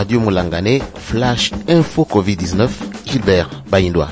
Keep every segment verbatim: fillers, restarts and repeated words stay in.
Radio Mulangane, Flash Info covid dix-neuf, Gilbert Baïndoa.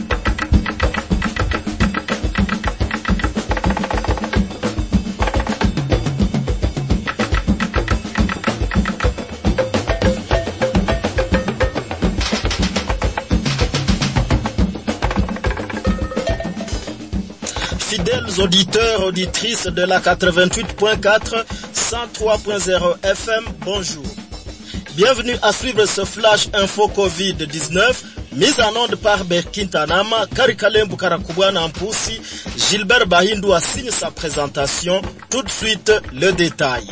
Fidèles auditeurs, auditrices de la quatre-vingt-huit point quatre, cent trois point zéro F M, bonjour. Bienvenue à suivre ce Flash Info covid dix-neuf, mise en onde par Berkintanama, Karikalembu Karakubwana Ampoussi, Gilbert Bahindou signe sa présentation. Tout de suite, le détail.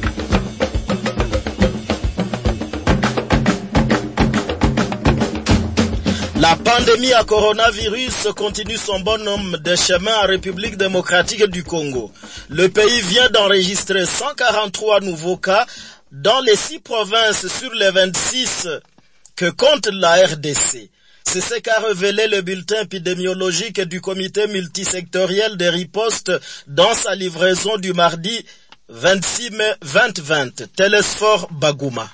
La pandémie à coronavirus continue son bonhomme de chemin en République démocratique du Congo. Le pays vient d'enregistrer cent quarante-trois nouveaux cas dans les six provinces sur les vingt-six que compte la R D C. C'est ce qu'a révélé le bulletin épidémiologique du comité multisectoriel des ripostes dans sa livraison du mardi vingt-six mai vingt vingt. Télésphore Bagouma.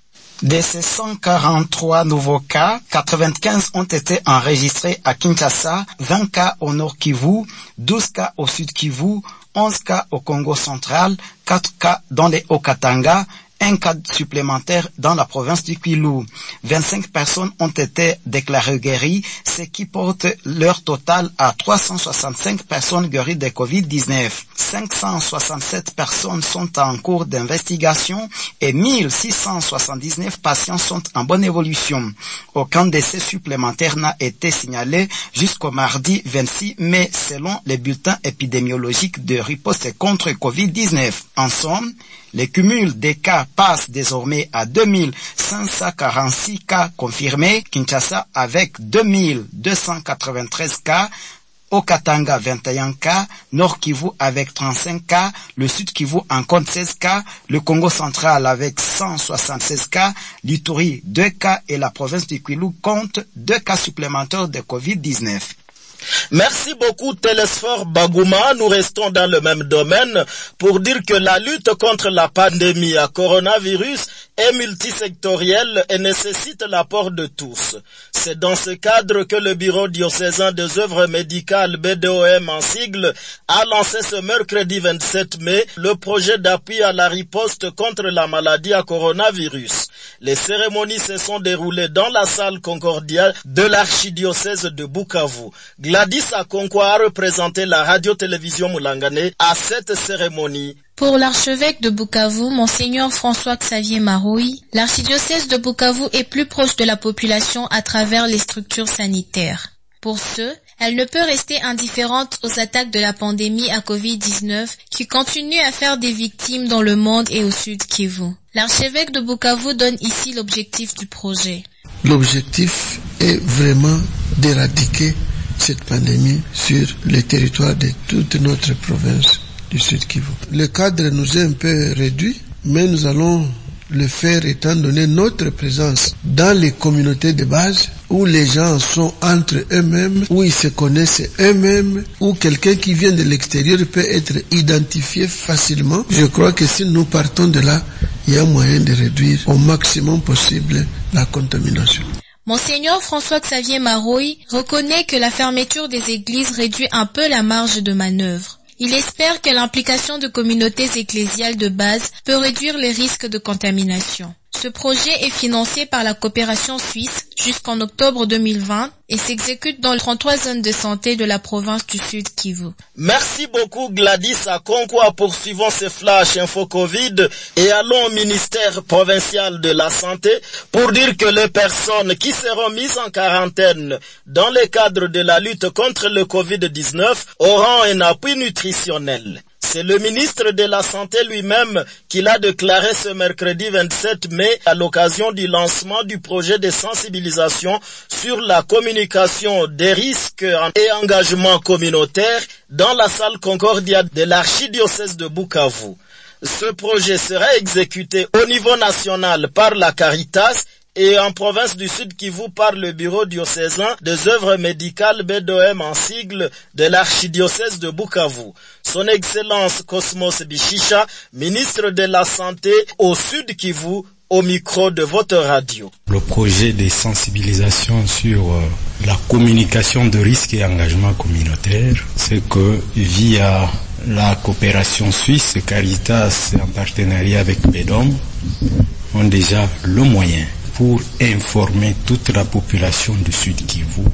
De ces cent quarante-trois nouveaux cas, quatre-vingt-quinze ont été enregistrés à Kinshasa, vingt cas au Nord Kivu, douze cas au Sud Kivu, onze cas au Congo central, quatre cas dans les Haut-Katanga, un cas supplémentaire dans la province du Kwilu. vingt-cinq personnes ont été déclarées guéries, ce qui porte leur total à trois cent soixante-cinq personnes guéries de covid dix-neuf. cinq cent soixante-sept personnes sont en cours d'investigation et mille six cent soixante-dix-neuf patients sont en bonne évolution. Aucun décès supplémentaire n'a été signalé jusqu'au mardi vingt-six mai selon les bulletins épidémiologiques de riposte contre covid dix-neuf. En somme, le cumul des cas passe désormais à deux mille cinq cent quarante-six cas confirmés, Kinshasa avec deux mille deux cent quatre-vingt-treize cas, Haut-Katanga vingt et un cas, Nord Kivu avec trente-cinq cas, le Sud Kivu en compte seize cas, le Congo central avec cent soixante-seize cas, l'Ituri deux cas et la province du Kwilu compte deux cas supplémentaires de covid dix-neuf. Merci beaucoup Télésphore Bagouma. Nous restons dans le même domaine pour dire que la lutte contre la pandémie à coronavirus est multisectorielle et nécessite l'apport de tous. C'est dans ce cadre que le Bureau diocésain des œuvres médicales B D O M en sigle a lancé ce mercredi vingt-sept mai le projet d'appui à la riposte contre la maladie à coronavirus. Les cérémonies se sont déroulées dans la salle Concordia de l'archidiocèse de Bukavu. Gladys Akonkwa a représenté la radio-télévision Mulangane à cette cérémonie. Pour l'archevêque de Bukavu, Monseigneur François-Xavier Maroui, l'archidiocèse de Bukavu est plus proche de la population à travers les structures sanitaires. Pour ce, elle ne peut rester indifférente aux attaques de la pandémie à covid dix-neuf qui continuent à faire des victimes dans le monde et au Sud Kivu. L'archevêque de Bukavu donne ici l'objectif du projet. L'objectif est vraiment d'éradiquer cette pandémie sur le territoire de toute notre province du Sud Kivu. Le cadre nous est un peu réduit, mais nous allons le faire étant donné notre présence dans les communautés de base où les gens sont entre eux-mêmes, où ils se connaissent eux-mêmes, où quelqu'un qui vient de l'extérieur peut être identifié facilement. Je crois que si nous partons de là, il y a moyen de réduire au maximum possible la contamination. Monseigneur François-Xavier Maroui reconnaît que la fermeture des églises réduit un peu la marge de manœuvre. Il espère que l'implication de communautés ecclésiales de base peut réduire les risques de contamination. Ce projet est financé par la coopération suisse jusqu'en octobre deux mille vingt et s'exécute dans les trente-trois zones de santé de la province du Sud Kivu. Merci beaucoup Gladys Akonkwa. Poursuivons ce flash info Covid et allons au ministère provincial de la santé pour dire que les personnes qui seront mises en quarantaine dans le cadre de la lutte contre le covid dix-neuf auront un appui nutritionnel. C'est le ministre de la Santé lui-même qui l'a déclaré ce mercredi vingt-sept mai à l'occasion du lancement du projet de sensibilisation sur la communication des risques et engagements communautaires dans la salle Concordia de l'archidiocèse de Bukavu. Ce projet sera exécuté au niveau national par la Caritas et en province du Sud Kivu par le bureau diocésain des œuvres médicales B D O M en sigle de l'archidiocèse de Bukavu. Son Excellence Cosmos Bishisha, ministre de la Santé au Sud Kivu, au micro de votre radio. Le projet de sensibilisation sur euh, la communication de risques et engagement communautaire, c'est que via la coopération suisse, Caritas en partenariat avec B E D O M, ont déjà le moyen pour informer toute la population du Sud Kivu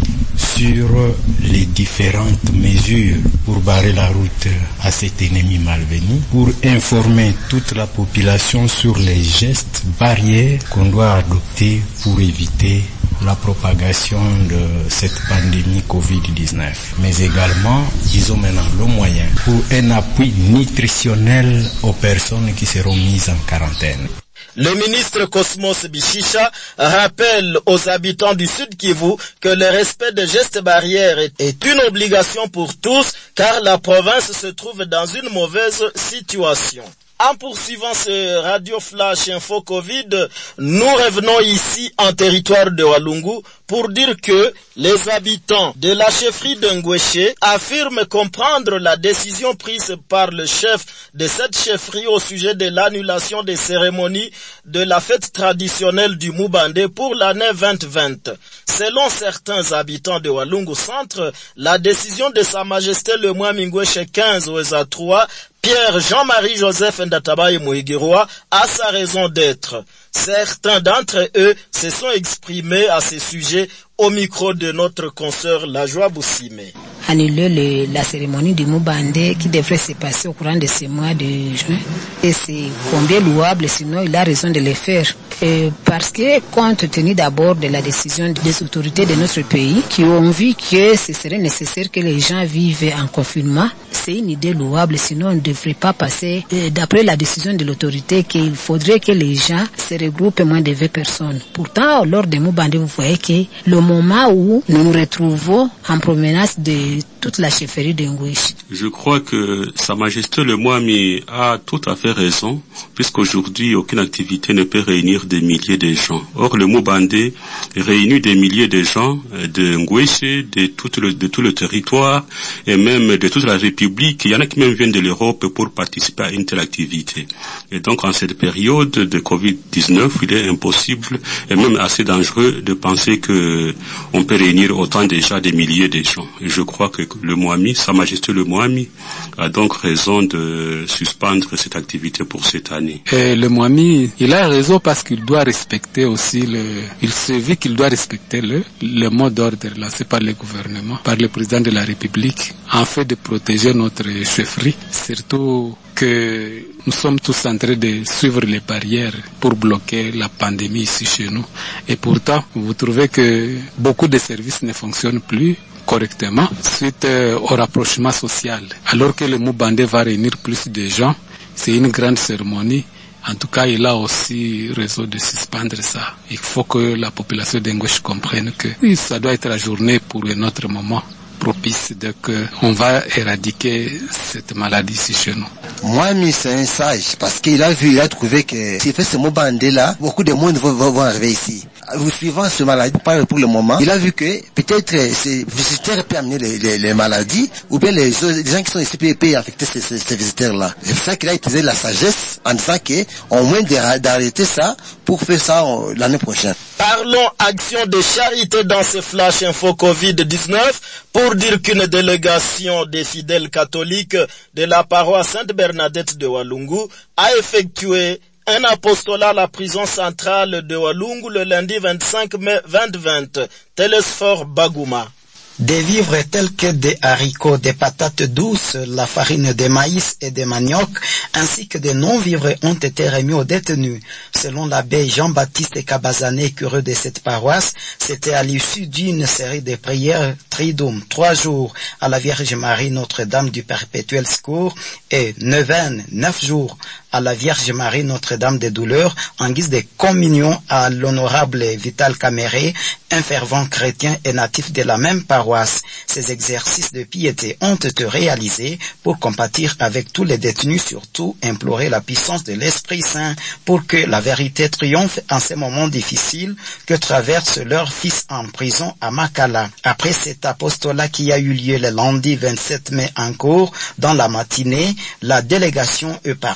sur les différentes mesures pour barrer la route à cet ennemi malvenu, pour informer toute la population sur les gestes barrières qu'on doit adopter pour éviter la propagation de cette pandémie covid dix-neuf. Mais également, ils ont maintenant le moyen pour un appui nutritionnel aux personnes qui seront mises en quarantaine. Le ministre Cosmos Bichicha rappelle aux habitants du Sud Kivu que le respect des gestes barrières est une obligation pour tous, car la province se trouve dans une mauvaise situation. En poursuivant ce Radio Flash Info Covid, nous revenons ici en territoire de Walungu pour dire que les habitants de la chefferie de Ngweshe affirment comprendre la décision prise par le chef de cette chefferie au sujet de l'annulation des cérémonies de la fête traditionnelle du Mubande pour l'année vingt vingt. Selon certains habitants de Walungu Centre, la décision de Sa Majesté le Mwami Ngweshe quinze Weza trois Pierre Jean-Marie Joseph Ndatabaye Mouigiroa a sa raison d'être. Certains d'entre eux se sont exprimés à ce sujet au micro de notre consoeur Lajoie Boussime. Annuler le, la cérémonie du Mubande qui devrait se passer au courant de ce mois de juin. Et c'est combien louable, sinon il a raison de le faire. Et parce que compte tenu d'abord de la décision des autorités de notre pays qui ont vu que ce serait nécessaire que les gens vivent en confinement, c'est une idée louable, sinon on ne devrait pas passer euh, d'après la décision de l'autorité qu'il faudrait que les gens se regroupent moins de vingt personnes. Pourtant, lors des Mubande, vous voyez que le moment où nous nous retrouvons en promenade de toute la chefferie de Ngweshe. Je crois que Sa Majesté le Mwami a tout à fait raison, puisqu'aujourd'hui aucune activité ne peut réunir des milliers de gens. Or le Mubande réunit des milliers de gens de Ngweshe, de tout le, de tout le territoire et même de toute la République. Il y en a qui même viennent de l'Europe pour participer à une telle activité. Et donc en cette période de covid dix-neuf, il est impossible et même assez dangereux de penser que on peut réunir autant déjà des milliers de gens. Et je crois que le Mwami, Sa Majesté le Mwami, a donc raison de suspendre cette activité pour cette année. Et le Mwami, il a raison parce qu'il doit respecter aussi le, il se vit qu'il doit respecter le, le mot d'ordre lancé par le gouvernement, par le président de la République, en fait de protéger notre chefferie, surtout que nous sommes tous en train de suivre les barrières pour bloquer la pandémie ici chez nous. Et pourtant, vous trouvez que beaucoup de services ne fonctionnent plus correctement suite euh, au rapprochement social. Alors que le Mubande va réunir plus de gens, c'est une grande cérémonie. En tout cas, il a aussi raison de suspendre ça. Il faut que la population d'Ngweshe comprenne que oui, ça doit être la journée pour un autre moment propice de que on va éradiquer cette maladie ici chez nous. Moi, mais c'est un sage parce qu'il a vu, il a trouvé que s'il fait ce Mubande là, beaucoup de monde vont, vont, vont arriver ici. Vous suivant ce maladie pour le moment, il a vu que peut-être ces visiteurs peuvent amener les, les, les maladies ou bien les, les gens qui sont ici peuvent affecter ces, ces, ces visiteurs-là. C'est pour ça qu'il a utilisé la sagesse en disant qu'au moins d'arrêter ça pour faire ça l'année prochaine. Parlons action de charité dans ce flash info covid dix-neuf pour dire qu'une délégation des fidèles catholiques de la paroisse Sainte-Bernadette de Walungu a effectué un apostolat à la prison centrale de Walungu le lundi vingt-cinq mai vingt vingt. Télésphore Bagouma. Des vivres tels que des haricots, des patates douces, la farine de maïs et de manioc, ainsi que des non-vivres ont été remis aux détenus. Selon l'abbé Jean-Baptiste Kabazané, curé de cette paroisse, c'était à l'issue d'une série de prières triduum, trois jours à la Vierge Marie Notre-Dame du Perpétuel Secours et neuvaine, neuf jours à la Vierge Marie Notre-Dame des Douleurs en guise de communion à l'honorable Vital Caméré, un fervent chrétien et natif de la même paroisse. Ces exercices de piété ont été réalisés pour compatir avec tous les détenus, surtout implorer la puissance de l'Esprit Saint pour que la vérité triomphe en ces moments difficiles que traverse leur fils en prison à Makala. Après cet apostolat qui a eu lieu le lundi vingt-sept mai en cours, dans la matinée, la délégation est partie suivre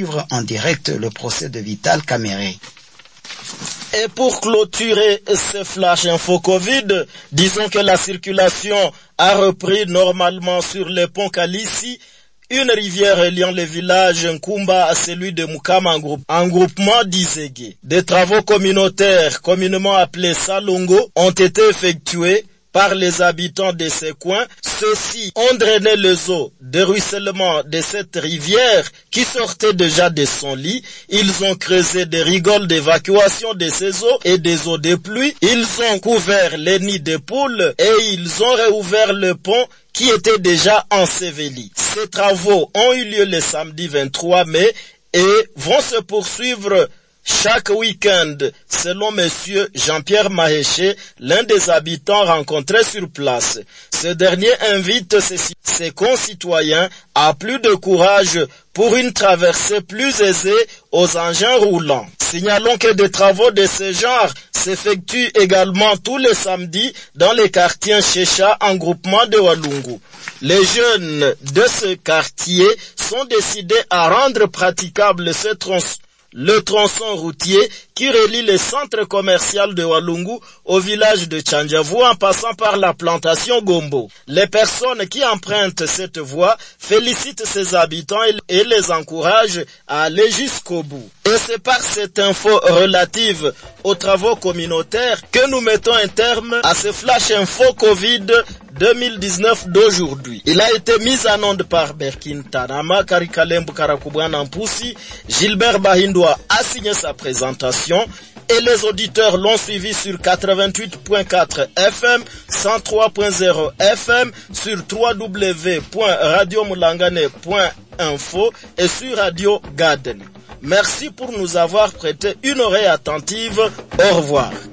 suivre en direct le procès de Vital Kamerhe. Et pour clôturer ce flash info Covid, disons que la circulation a repris normalement sur le pont Kalissi, une rivière reliant les villages Nkumba à celui de Mukama en, groupe, en groupement d'Izégué. Des travaux communautaires, communément appelés Salongo, ont été effectués par les habitants de ces coins. Ceux-ci ont drainé les eaux de ruissellement de cette rivière qui sortait déjà de son lit. Ils ont creusé des rigoles d'évacuation de ces eaux et des eaux de pluie. Ils ont couvert les nids de poules et ils ont réouvert le pont qui était déjà enseveli. Ces travaux ont eu lieu le samedi vingt-trois mai et vont se poursuivre chaque week-end, selon monsieur Jean-Pierre Mahéché, l'un des habitants rencontrés sur place. Ce dernier invite ses, ses concitoyens à plus de courage pour une traversée plus aisée aux engins roulants. Signalons que des travaux de ce genre s'effectuent également tous les samedis dans les quartiers Chécha en groupement de Walungu. Les jeunes de ce quartier sont décidés à rendre praticable ce tronçon. Le tronçon routier qui relie le centre commercial de Walungu au village de Tchandjavou en passant par la plantation Gombo. Les personnes qui empruntent cette voie félicitent ses habitants et les encouragent à aller jusqu'au bout. Et c'est par cette info relative aux travaux communautaires que nous mettons un terme à ce flash info Covid deux mille dix-neuf d'aujourd'hui. Il a été mis en onde par Berkin Tanama, Karikalembu Karakubwana Mpusi, Gilbert Bahindwa a signé sa présentation et les auditeurs l'ont suivi sur quatre-vingt-huit point quatre F M, cent trois point zéro F M, sur w w w point radio mulangane point info et sur Radio Garden. Merci pour nous avoir prêté une oreille attentive. Au revoir.